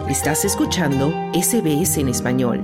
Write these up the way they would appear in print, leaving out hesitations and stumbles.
Estás escuchando SBS en español.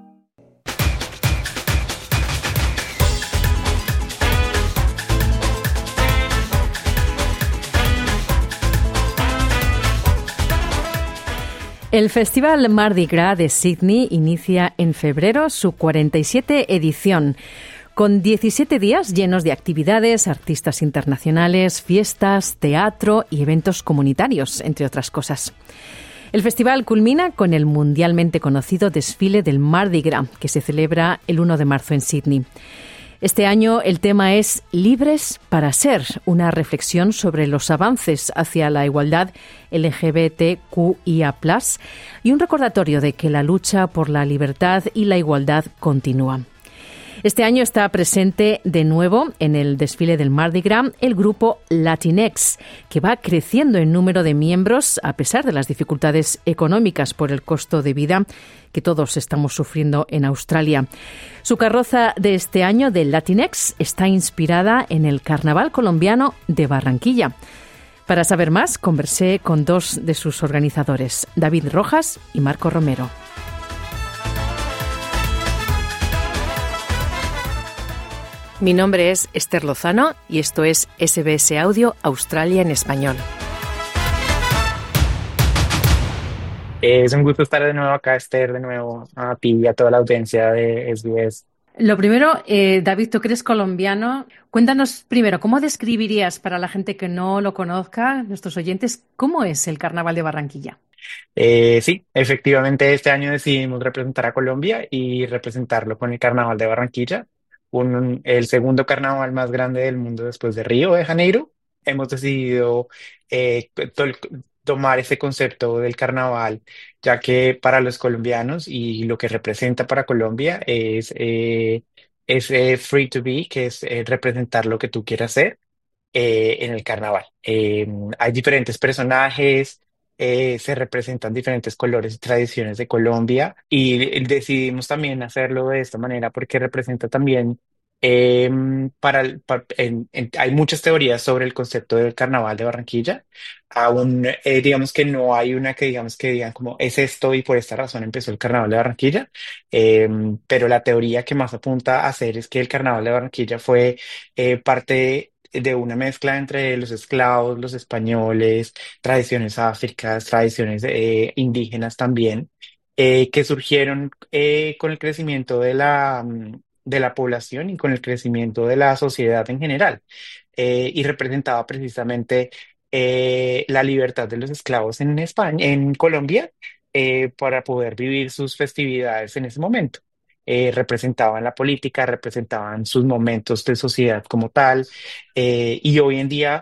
El Festival Mardi Gras de Sydney inicia en febrero su 47 edición, con 17 días llenos de actividades, artistas internacionales, fiestas, teatro y eventos comunitarios, entre otras cosas. El festival culmina con el mundialmente conocido desfile del Mardi Gras, que se celebra el 1 de marzo en Sydney. Este año el tema es Libres para Ser, una reflexión sobre los avances hacia la igualdad LGBTQIA+, y un recordatorio de que la lucha por la libertad y la igualdad continúa. Este año está presente de nuevo en el desfile del Mardi Gras el grupo Latinx, que va creciendo en número de miembros a pesar de las dificultades económicas por el costo de vida que todos estamos sufriendo en Australia. Su carroza de este año del Latinx está inspirada en el Carnaval colombiano de Barranquilla. Para saber más, conversé con dos de sus organizadores, David Rojas y Marco Romero. Mi nombre es Esther Lozano y esto es SBS Audio Australia en español. Es un gusto estar de nuevo acá, Esther, de nuevo a ti y a toda la audiencia de SBS. Lo primero, David, tú que eres colombiano, cuéntanos primero, ¿cómo describirías para la gente que no lo conozca, nuestros oyentes, cómo es el Carnaval de Barranquilla? Sí, efectivamente este año decidimos representar a Colombia y representarlo con el Carnaval de Barranquilla, el segundo carnaval más grande del mundo después de Río de Janeiro. Hemos decidido tomar ese concepto del carnaval, ya que para los colombianos y lo que representa para Colombia es free to be, que es representar lo que tú quieras ser en el carnaval. Hay diferentes personajes, se representan diferentes colores y tradiciones de Colombia y decidimos también hacerlo de esta manera porque representa también, hay muchas teorías sobre el concepto del carnaval de Barranquilla. Aún digamos que no hay una que digamos que digan como es esto y por esta razón empezó el carnaval de Barranquilla. Pero la teoría que más apunta a hacer es que el carnaval de Barranquilla fue parte de una mezcla entre los esclavos, los españoles, tradiciones áfricas, tradiciones indígenas también, que surgieron con el crecimiento de la población y con el crecimiento de la sociedad en general, y representaba precisamente la libertad de los esclavos en España, en Colombia, para poder vivir sus festividades en ese momento. Representaban la política, representaban sus momentos de sociedad como tal, y hoy en día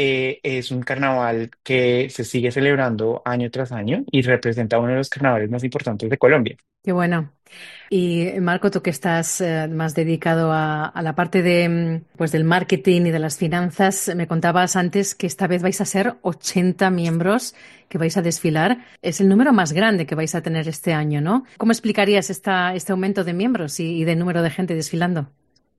es un carnaval que se sigue celebrando año tras año y representa uno de los carnavales más importantes de Colombia. Qué bueno. Y Marco, tú que estás más dedicado a la parte de, pues, del marketing y de las finanzas, me contabas antes que esta vez vais a ser 80 miembros que vais a desfilar. Es el número más grande que vais a tener este año, ¿no? ¿Cómo explicarías este aumento de miembros y de número de gente desfilando?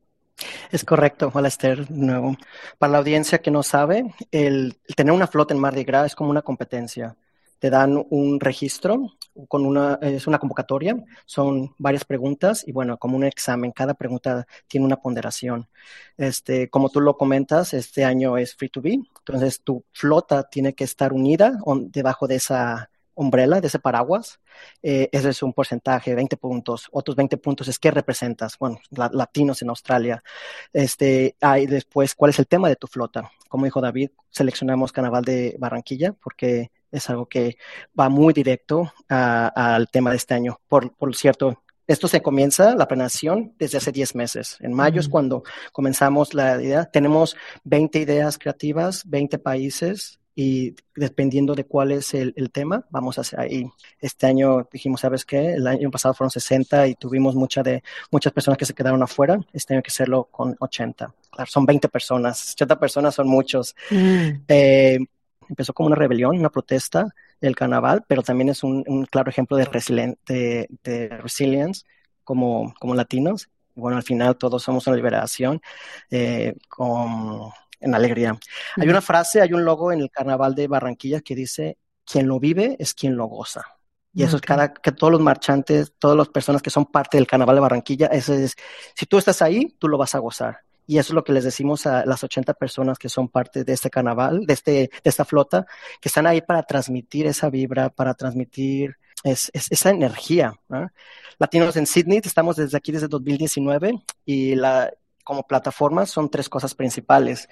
Es correcto. Hola, Esther, de nuevo. Para la audiencia que no sabe, el tener una flota en Mardi Gras es como una competencia. Te dan un registro es una convocatoria, son varias preguntas y bueno, como un examen, cada pregunta tiene una ponderación. Como tú lo comentas, este año es free to be, entonces tu flota tiene que estar unida debajo de esa umbrella, de ese paraguas. Ese es un porcentaje, 20 puntos. Otros 20 puntos es qué representas. Bueno, latinos en Australia. Hay después, ¿cuál es el tema de tu flota? Como dijo David, seleccionamos Carnaval de Barranquilla porque es algo que va muy directo al tema de este año. Por cierto, esto se comienza, la planeación, desde hace 10 meses. En mayo es cuando comenzamos la idea. Tenemos 20 ideas creativas, 20 países, y dependiendo de cuál es el tema, vamos a hacer ahí. Este año dijimos, ¿sabes qué? El año pasado fueron 60 y tuvimos muchas personas que se quedaron afuera. Este año hay que hacerlo con 80. Claro, son 20 personas. 80 personas son muchos. Empezó como una rebelión, una protesta del carnaval, pero también es un claro ejemplo de resilience como latinos. Y bueno, al final todos somos una liberación en alegría. Hay una frase, hay un logo en el Carnaval de Barranquilla que dice, quien lo vive es quien lo goza. Y eso es Ok. que todos los marchantes, todas las personas que son parte del Carnaval de Barranquilla, si tú estás ahí, tú lo vas a gozar. Y eso es lo que les decimos a las 80 personas que son parte de este carnaval, de esta flota, que están ahí para transmitir esa vibra, para transmitir esa energía, ¿no? Latinos en Sydney, estamos desde aquí desde 2019 y como plataforma son tres cosas principales.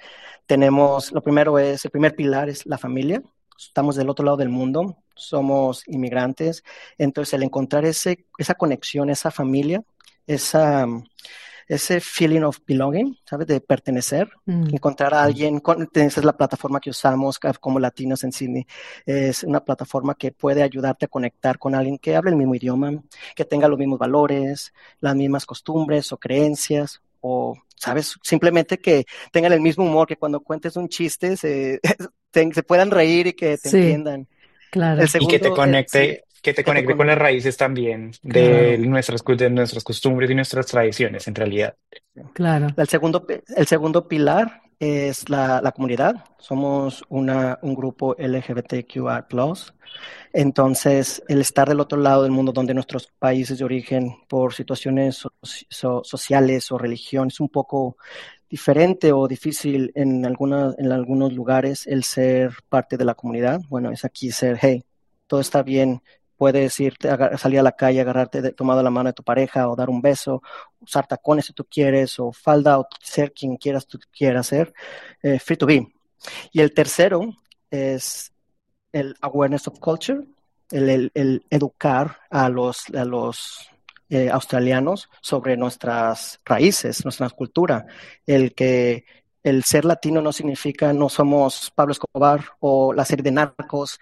El primer pilar es la familia. Estamos del otro lado del mundo, somos inmigrantes, entonces el encontrar esa conexión, esa familia, esa, ese feeling of belonging, ¿sabes? De pertenecer, Mm. encontrar a alguien, esa es la plataforma que usamos como latinos en Sydney, es una plataforma que puede ayudarte a conectar con alguien que hable el mismo idioma, que tenga los mismos valores, las mismas costumbres o creencias, o, ¿sabes? Simplemente que tengan el mismo humor, que cuando cuentes un chiste se puedan reír y que te Sí, entiendan. El claro, Y segundo, sí, que te que te conecte con las conecte, raíces también claro, de nuestras costumbres y nuestras tradiciones, en realidad. claro. El segundo pilar es la comunidad. Somos un grupo LGBTQI+. Entonces, el estar del otro lado del mundo, donde nuestros países de origen, por situaciones sociales o religión, es un poco diferente o difícil en algunos lugares el ser parte de la comunidad. Bueno, es aquí ser, hey, todo está bien. Puedes irte, salir a la calle, agarrarte tomado la mano de tu pareja o dar un beso, usar tacones si tú quieres, o falda, o ser quien tú quieras ser. Free to be. Y el tercero es el awareness of culture, el educar a los australianos sobre nuestras raíces, nuestra cultura, el que el ser latino no significa no somos Pablo Escobar o la serie de Narcos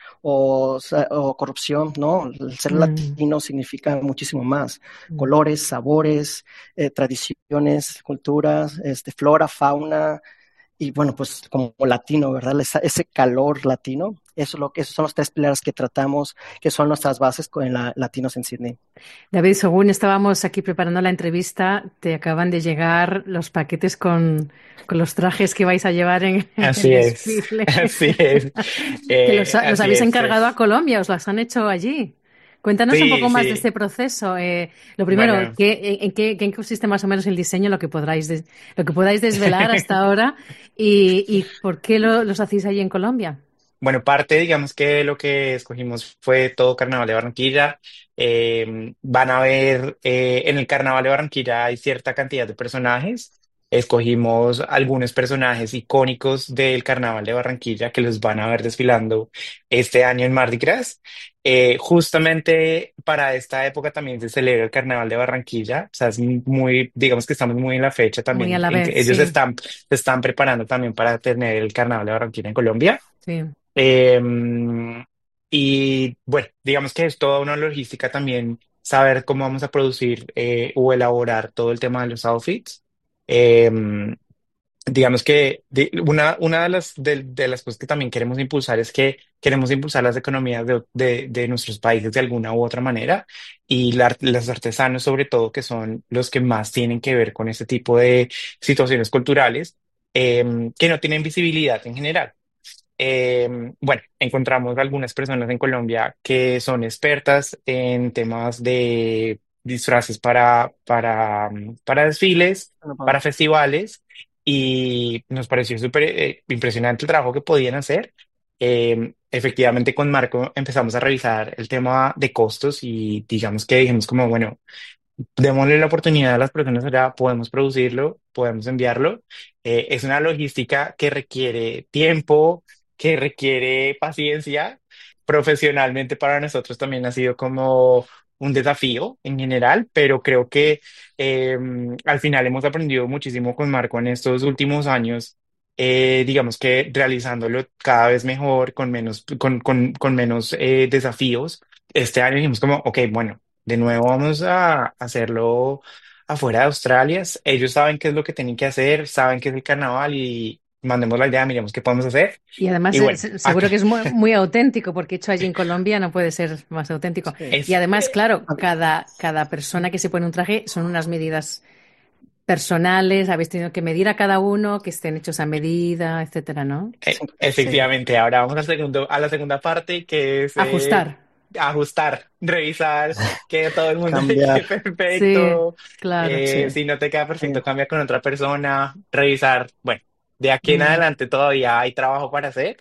o corrupción, no, el ser Mm, latino significa muchísimo más, mm. colores, sabores, tradiciones, culturas, flora, fauna, y bueno, pues como latino, ¿verdad? Ese calor latino, esos son los tres pilares que tratamos, que son nuestras bases con Latinos en Sydney. David, según estábamos aquí preparando la entrevista, te acaban de llegar los paquetes con los trajes que vais a llevar en, en el Así es, desfile. así es, Que los así habéis es. encargado a Colombia, os los han hecho allí. Cuéntanos un poco Sí, más de sí. este proceso. Lo primero, Bueno. ¿qué consiste más o menos el diseño, lo que podáis desvelar hasta ahora y por qué los hacéis allí en Colombia? Bueno, parte, digamos que lo que escogimos fue todo Carnaval de Barranquilla. Van a ver, en el Carnaval de Barranquilla hay cierta cantidad de personajes. Escogimos algunos personajes icónicos del Carnaval de Barranquilla que los van a ver desfilando este año en Mardi Gras. Justamente para esta época también se celebra el Carnaval de Barranquilla. O sea, es muy, digamos que estamos muy en la fecha Muy a también la en vez, que ellos sí, se están preparando también para tener el Carnaval de Barranquilla en Colombia. sí. Y bueno, digamos que es toda una logística también saber cómo vamos a producir o elaborar todo el tema de los outfits. Em, digamos que una de las cosas que también queremos impulsar es que queremos impulsar las economías de nuestros países de alguna u otra manera y los artesanos sobre todo que son los que más tienen que ver con este tipo de situaciones culturales que no tienen visibilidad en general. Bueno, encontramos algunas personas en Colombia que son expertas en temas de disfraces para desfiles, Bueno, para festivales, y nos pareció súper impresionante el trabajo que podían hacer. Efectivamente, con Marco empezamos a revisar el tema de costos y digamos que dijimos como, bueno, démosle la oportunidad a las personas allá, podemos producirlo, podemos enviarlo. Es una logística que requiere tiempo, que requiere paciencia. Profesionalmente para nosotros también ha sido como un desafío en general, pero creo que eh, al final hemos aprendido muchísimo con Marco en estos últimos años. Digamos que realizándolo cada vez mejor, con menos desafíos. Este año dijimos como, ok, bueno, de nuevo vamos a hacerlo afuera de Australia. Ellos saben qué es lo que tienen que hacer, saben qué es el carnaval y mandemos la idea, miremos qué podemos hacer. Y además Y bueno, seguro acá que es muy, muy auténtico, porque hecho allí en Colombia no puede ser más auténtico. sí. Y es, además, claro, Ah, cada persona que se pone un traje son unas medidas personales, habéis tenido que medir a cada uno, que estén hechos a medida, etcétera, ¿no? sí, sí, efectivamente, ahora vamos al a la segunda parte, que es Ajustar. ajustar, revisar que todo el mundo le Cambiar. quede Sí, perfecto. claro. Sí, Si no te queda sí, perfecto, cambia con otra persona, revisar. Bueno, de aquí en Mm, adelante todavía hay trabajo para hacer.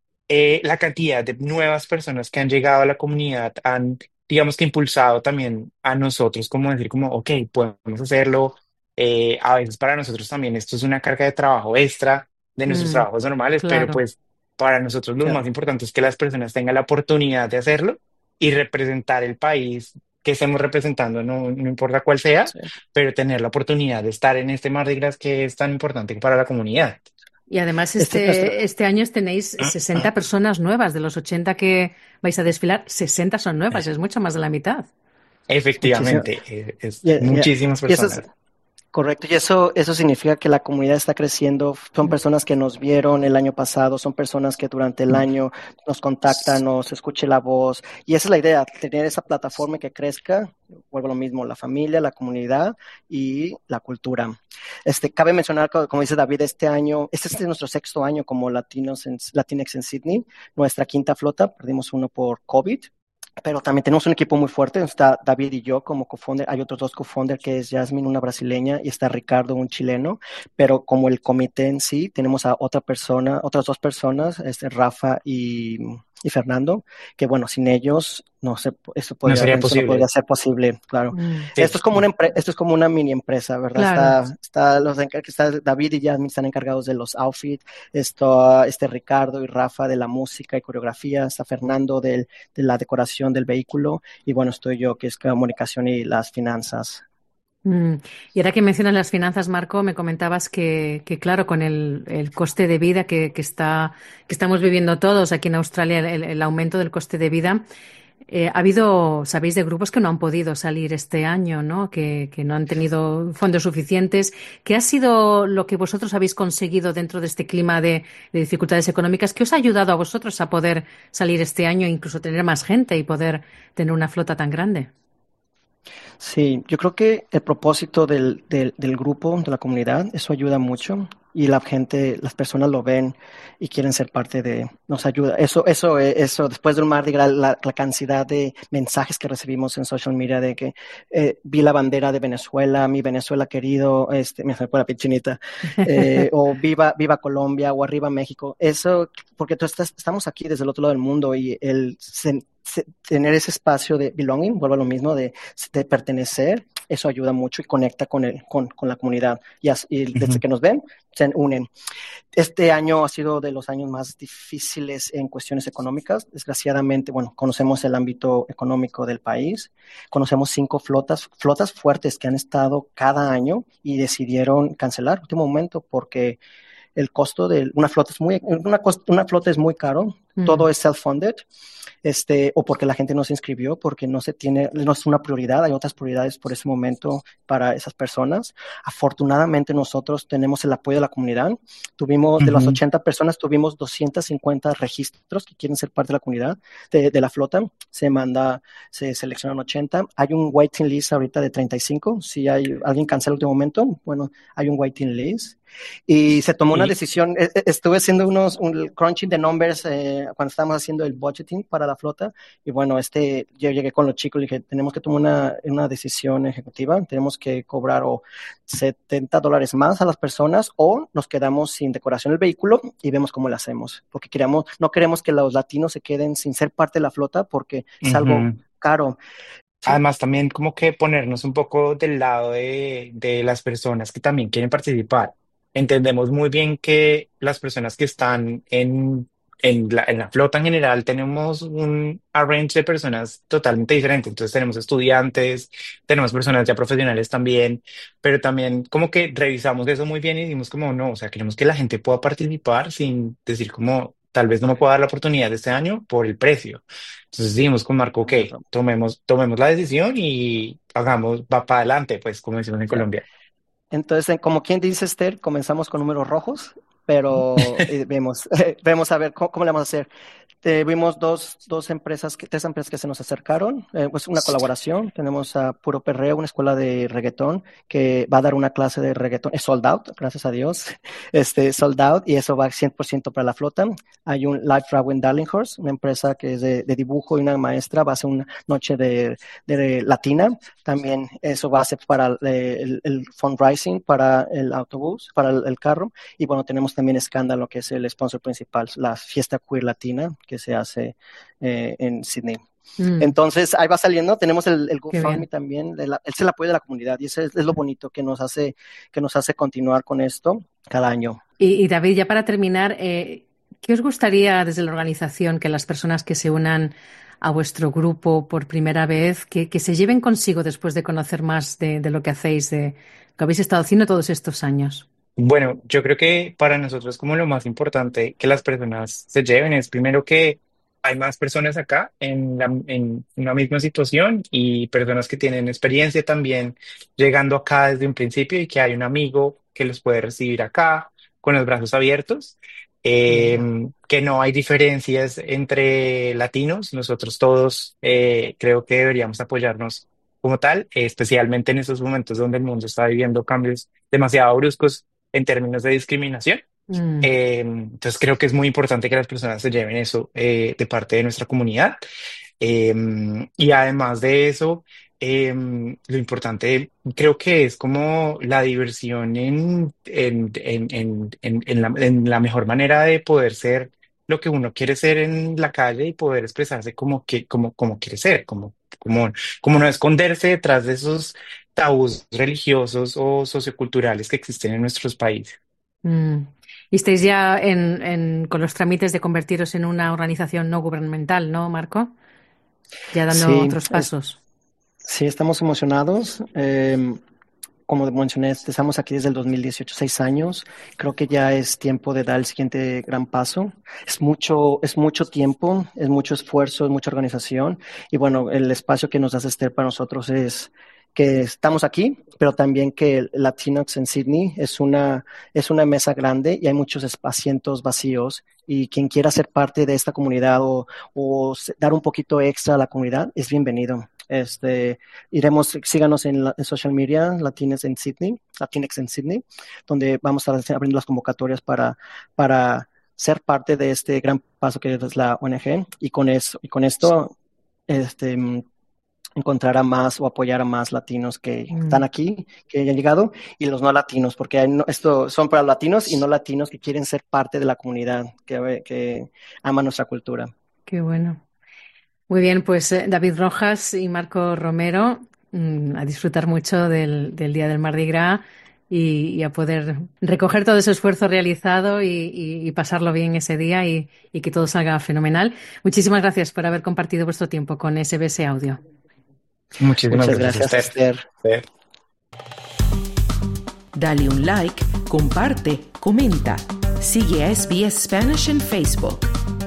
La cantidad de nuevas personas que han llegado a la comunidad han, digamos que impulsado también a nosotros, como decir, como, ok, podemos hacerlo. A veces para nosotros también esto es una carga de trabajo extra de nuestros mm, trabajos normales, pero claro. pues para nosotros lo sí. más importante es que las personas tengan la oportunidad de hacerlo y representar el país que estemos representando, no importa cuál sea, Sí. pero tener la oportunidad de estar en este Mardi Gras que es tan importante para la comunidad. Y además Este es nuestro, este año tenéis 60 personas nuevas. De los 80 que vais a desfilar, 60 son nuevas. Es mucho más de la mitad. muchísimo. Efectivamente, es Y, muchísimas y eso es personas. correcto, y eso significa que la comunidad está creciendo. Son personas que nos vieron el año pasado, son personas que durante el año nos contactan, nos escuche la voz. Y esa es la idea, tener esa plataforma que crezca. Vuelvo a lo mismo, la familia, la comunidad y la cultura. Cabe mencionar, como dice David, este año, este es nuestro sexto año como Latinx en Sydney, nuestra quinta flota, perdimos uno por COVID. Pero también tenemos un equipo muy fuerte. Está David y yo como co-founder. Hay otros dos co-founders, que es Jasmine, una brasileña, y está Ricardo, un chileno. Pero como el comité en sí, tenemos a otra persona, otras dos personas, Rafa y Fernando, que bueno, sin ellos no sé, No sería esto no podría posible. ser posible, claro. Mm, Sí. Esto es como una mini empresa, ¿verdad? claro. Está David y Jasmine están encargados de los outfits, Ricardo y Rafa de la música y coreografía, está Fernando de la decoración del vehículo, y bueno, estoy yo, que es comunicación y las finanzas. Mm. Y ahora que mencionas las finanzas, Marco, me comentabas que claro, con el coste de vida que estamos viviendo todos aquí en Australia, el aumento del coste de vida, ha habido, sabéis, de grupos que no han podido salir este año, ¿no? Que no han tenido fondos suficientes. ¿Qué ha sido lo que vosotros habéis conseguido dentro de este clima de dificultades económicas? ¿Qué os ha ayudado a vosotros a poder salir este año e incluso tener más gente y poder tener una flota tan grande? Sí, yo creo que el propósito del grupo, de la comunidad, eso ayuda mucho, y la gente, las personas lo ven y quieren ser parte nos ayuda. Eso, después del Mardi Gras, la cantidad de mensajes que recibimos en social media de que vi la bandera de Venezuela, mi Venezuela querido, me fue la pichinita, o viva Colombia, o arriba México. Eso, porque estamos aquí desde el otro lado del mundo, y tener ese espacio de belonging, vuelvo a lo mismo, de pertenecer, eso ayuda mucho y conecta con la comunidad. Y desde Ujú. que nos ven, se unen. Este año ha sido de los años más difíciles en cuestiones económicas. Desgraciadamente, bueno, conocemos el ámbito económico del país, conocemos 5 flotas fuertes que han estado cada año y decidieron cancelar último momento, porque el costo de una flota es muy caro, Mm, todo es self-funded, o porque la gente no se inscribió, porque no es una prioridad, hay otras prioridades por ese momento para esas personas. Afortunadamente nosotros tenemos el apoyo de la comunidad. De las Ujú. 80 personas, tuvimos 250 registros que quieren ser parte de la comunidad, de la flota. Se seleccionan 80. Hay un waiting list ahorita de 35. Si hay alguien cancela el último momento, bueno, hay un waiting list. Y se tomó una Y decisión. Estuve haciendo un crunching de numbers cuando estábamos haciendo el budgeting para la flota. Y bueno, yo llegué con los chicos y dije, tenemos que tomar una decisión ejecutiva. Tenemos que cobrar o $70 más a las personas, o nos quedamos sin decoración del vehículo y vemos cómo lo hacemos. Porque no queremos que los latinos se queden sin ser parte de la flota, porque es algo ujú. caro. Sí. Además, también como que ponernos un poco del lado de las personas que también quieren participar. Entendemos muy bien que las personas que están en la flota en general tenemos un range de personas totalmente diferente. Entonces tenemos estudiantes, tenemos personas ya profesionales también, pero también como que revisamos eso muy bien y dimos como no, o sea, queremos que la gente pueda participar sin decir como tal vez no me pueda dar la oportunidad de este año por el precio. Entonces dijimos con Marco, ok, tomemos la decisión y hagamos, va para adelante, pues como decimos en Sí. Colombia. Entonces, como quien dice, Esther, comenzamos con números rojos pero vemos a ver cómo le vamos a hacer. Vimos tres empresas que se nos acercaron, pues una colaboración. Tenemos a Puro Perreo, una escuela de reggaetón, que va a dar una clase de reggaetón. Es sold out, gracias a Dios. Sold out, y eso va 100% para la flota. Hay un Life Raw en Darlinghurst, una empresa que es de dibujo, y una maestra va a hacer una noche de latina. También eso va a ser para el fundraising, para el autobús, para el carro. Y bueno, tenemos también Escándalo, que es el sponsor principal, la fiesta queer latina que se hace en Sydney. Entonces, ahí va saliendo. Tenemos el GoFundMe también, es el apoyo de la comunidad, y eso es lo bonito que nos hace continuar con esto cada año. Y David, ya para terminar, ¿qué os gustaría desde la organización que las personas que se unan a vuestro grupo por primera vez, que se lleven consigo después de conocer más de lo que hacéis, de lo que habéis estado haciendo todos estos años? Bueno, yo creo que para nosotros como lo más importante que las personas se lleven es primero que hay más personas acá en una misma situación, y personas que tienen experiencia también llegando acá desde un principio, y que hay un amigo que los puede recibir acá con los brazos abiertos, que no hay diferencias entre latinos. Nosotros todos creo que deberíamos apoyarnos como tal, especialmente en estos momentos donde el mundo está viviendo cambios demasiado bruscos en términos de discriminación. Entonces creo que es muy importante que las personas se lleven eso de parte de nuestra comunidad. Y además de eso, lo importante creo que es como la diversión en la mejor manera de poder ser lo que uno quiere ser en la calle, y poder expresarse como quiere ser, como no esconderse detrás de esos tabús religiosos o socioculturales que existen en nuestros países. Y estáis ya con los trámites de convertiros en una organización no gubernamental, ¿no, Marco? Ya dando otros pasos. Sí, estamos emocionados. Como mencioné, estamos aquí desde el 2018, 6 años. Creo que ya es tiempo de dar el siguiente gran paso. Es mucho tiempo, es mucho esfuerzo, es mucha organización. Y bueno, el espacio que nos da Esther para nosotros es que estamos aquí, pero también que Latinx en Sydney es una mesa grande, y hay muchos asientos vacíos, y quien quiera ser parte de esta comunidad o dar un poquito extra a la comunidad es bienvenido. Síganos en social media, Latinx en Sydney, donde vamos a estar abriendo las convocatorias para ser parte de este gran paso que es la ONG, y con esto encontrar a más o apoyar a más latinos que están aquí, que hayan llegado, y los no latinos, porque esto son para latinos y no latinos que quieren ser parte de la comunidad, que ama nuestra cultura. Qué bueno. Muy bien, pues David Rojas y Marco Romero, a disfrutar mucho del Día del Mardi Gras, y a poder recoger todo ese esfuerzo realizado y pasarlo bien ese día, y que todo salga fenomenal. Muchísimas gracias por haber compartido vuestro tiempo con SBS Audio. Muchas gracias, Esther. Dale un like, comparte, comenta. Sigue a SBS Spanish en Facebook.